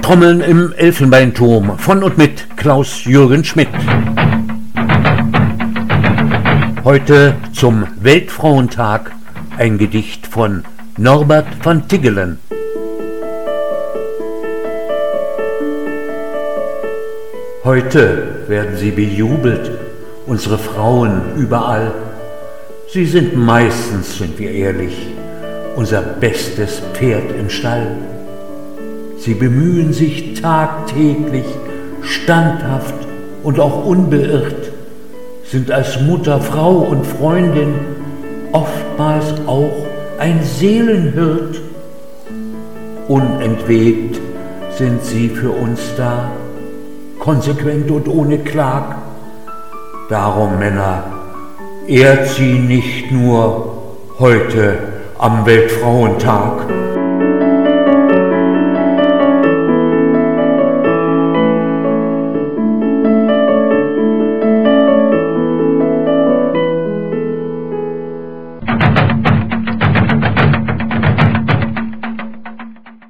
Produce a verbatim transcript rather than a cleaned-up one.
Trommeln im Elfenbeinturm von und mit Klaus-Jürgen Schmidt. Heute zum Weltfrauentag ein Gedicht von Norbert van Tiggelen. Heute werden sie bejubelt, unsere Frauen überall. Sie sind meistens, sind wir ehrlich, unser bestes Pferd im Stall. Sie bemühen sich tagtäglich, standhaft und auch unbeirrt, sind als Mutter, Frau und Freundin oftmals auch ein Seelenhirt. Unentwegt sind sie für uns da, konsequent und ohne Klag. Darum, Männer, ehrt sie nicht nur heute am Weltfrauentag.